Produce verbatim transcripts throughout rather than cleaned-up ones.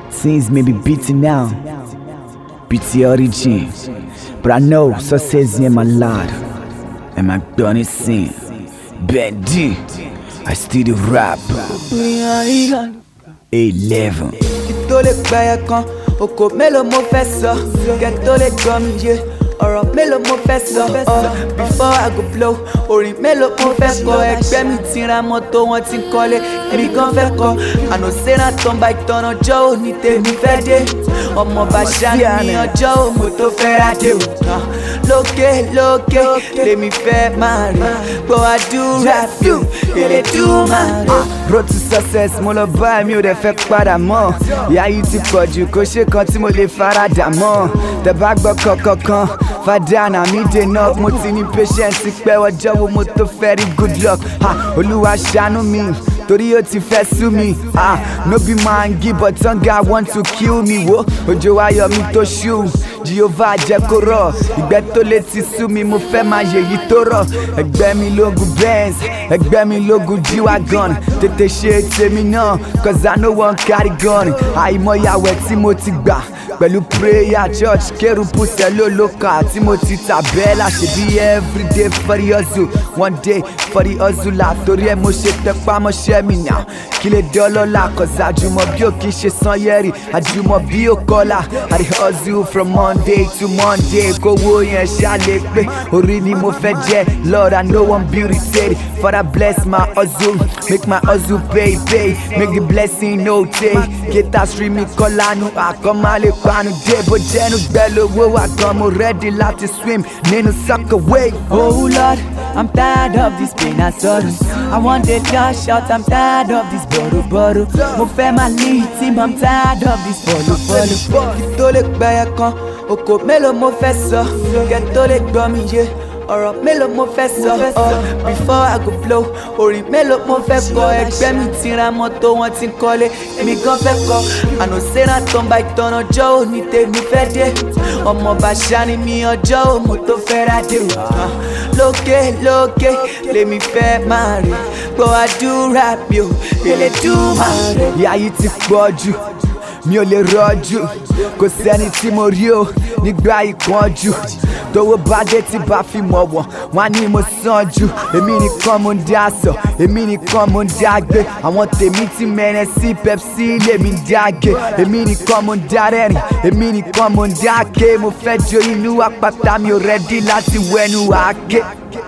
Things may be beaten now, beat origin, but I know success in my lad, and my done is sin. Bendy, I still the rap. Eleven. Tó lè gbẹ̀yẹ̀ kan, oko mélòó mo fẹ́ sọ, kẹ́ tó lè gbọ́ mi yé. Ọ̀rọ̀ mélòó mo fẹ́ sọ, before I go blow. Orin mélòó mo fẹ́ kọ, ẹgbẹ́ mi ti ra mọ́tò wọn ti kọ́lé, èmi gan fẹ́ kọ. Àná sẹ́nà tán bá ìtàn ọjọ́ òní tèmi fẹ́ dé. Ọmọ bàṣà ní ọjọ́ òmò tó fẹ́ ra dé o. Lókè lókè lèmi fẹ́ máa rí, gbọ́ àdúrà fi èlé dùn máa rí. Road to success, mo lọ bá mi ò dẹ̀ fẹ́ padà mọ́. Ìyá yìí ti pọ̀ jù, kò ṣe kan tí mo lè faradà mọ́. Tẹ́ bá gbọ́ kọ̀ọ̀kan fàdánà mi dènà, mo ti ní patience pẹ́ ọjọ́ wo mo tó fẹ́ rí good luck. Olúwa ṣàánú mi, torí ó ti fẹ́ sú mi. No be mangi but hunger want to kill me. Wo òjò ayọ̀ mi tó ṣú, Jehovah jẹ́ kó rọ̀. Ìgbẹ́ tó lè ti sú mi, mo fẹ́ máa yẹ yìí tó rọ̀. Ẹgbẹ́ mi lógun Benz, ẹgbẹ́ mi lógun G-Wagon. Tètè ṣe tèmi náà, cause I no wan carry gun. Àìmọ̀yàwẹ̀ tí mo ti gbà pẹ̀lú prayer church, kérúbù sẹ́lò lókà tí mo ti tàbẹ́là. Ṣe bí everyday for the hustle, one day for the hustle. Torí ẹ mo ṣe tẹpá mọ́ṣẹ́ mi náà, kí lè dé ọlọ́lá. Cause àjùmọ̀ bí ò kí ṣe Sanyẹ̀rì, àjùmọ̀ bí ò kọ́lá. I dey hustle from Monday to Monday, kówó yẹn ṣàlè pé orí ni mo fẹ́ jẹ́. Lord, I know I'm beauty. Father bless my hustle, make my hustle pay pay, make the blessing no take. Kéta stream mi kọ́ lánú, àkọ́mọ́ lè panu dé. Bó jẹ́nu gbẹ́ lówó wà gan, mo ready láti swim nínú sucker way. Oh Lord, I'm tired of this pain and sorrow. I want the dash out, I'm tired of this bottle bottle. Mo fẹ́ máa lead team, I'm tired of this follow follow. Kí tó lè gbẹ̀yẹ̀ kan, oko mélòó mo fẹ́ sọ, kẹ́ tó lè gbọ́ mi yé. Ọ̀rọ̀ mélòó mo fẹ́ sọ, before I go blow. Orin mélòó mo fẹ́ kọ, ẹgbẹ́ mi ti ra mọ́tò wọn ti kọ́lé, èmi gan fẹ́ kọ. Àná sẹ́nà tán bá ìtàn ọjọ́ òní tèmi fẹ́ dé. Ọmọ bàṣà ni mi ọjọ́ òmò tó fẹ́ ra dé o. Lókè lókè lèmi fẹ́ máa rí, gbọ́ àdúrà mi ò èlé dùn máa rí. Ìyá yìí ti pọ̀ jù, mi ò lè rọ́jú, kò sẹ́ni tí mo rí o nígbà ìpọ́njú. Tówó bá dé tí bá fi mọ̀ wọ̀n, wọ́n á ní mo sàn jù. Èmi nìkan mo ń dá sọ, èmi nìkan mo ń dá gbé. Àwọn tèmi ti mẹ́rẹ̀ sí Pepsi lèmi ń dá gé. Èmi nìkan mo ń dá rẹ́rìn, èmi nìkan mo ń dá ké. Mo fẹ́ jó inú àpáta, mi ò rẹ́dí láti wẹnu àáké.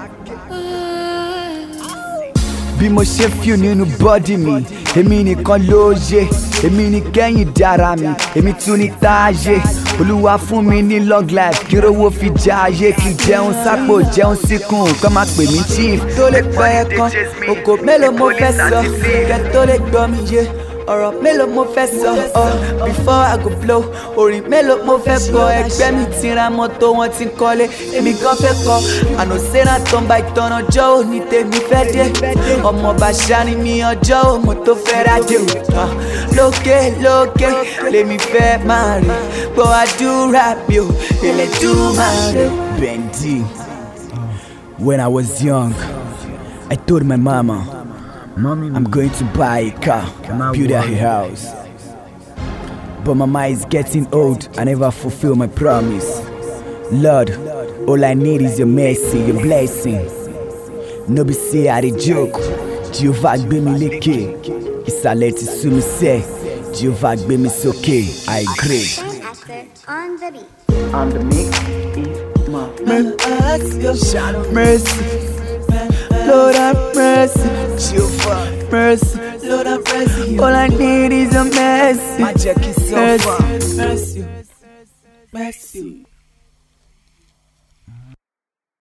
Bí mo ṣe feel nínú body mi, èmi nìkan ló yé. Èmi ní kẹ́yìn dára mi, èmi tún ní táyé. Olúwa fún mi ní long life, kí rówó fi jáyé. Kí jẹun sápò, jẹun síkùn, kọ́ máa pè mí chief. Tó lè gbẹ̀yẹ̀ kan, oko mélòó mo fẹ́ sọ, kẹ́ tó lè gbọ́ mi yé. Ọ̀rọ̀ mélòó mo fẹ́ sọ, before I go blow. Orin mélòó mo fẹ́ kọ, ẹgbẹ́ mi ti ra mọ́tò wọn ti kọ́lé, èmi gan fẹ́ kọ. Àná sẹ́nà tán bá ìtàn ọjọ́ òní tèmi fẹ́ dé. Ọmọ bàṣà ni mi ọjọ́ òmò tó fẹ́ ra dé o. Lókè lókè lèmi fẹ́ máa rí, gbọ́ àdúrà mi ò èlé dùn máa rí. Bendy. When I was young, I told my mama, I'm going to buy a car, build a house. But mama is getting old, I never fulfill my promise. Lord, all I need is your mercy, your blessing. No be say I dey joke, Jehovah gbé mi lékè. Ìsàlẹ̀ ti sú mi sẹ́, Jehovah gbé mi sókè, I agree. On the beat. On the mix is my Mercy, mercy, Lord have mercy. Jehovah. Mercy, Lord have mercy. All I need is a mercy. My jacket so far. Mercy, mercy, mercy.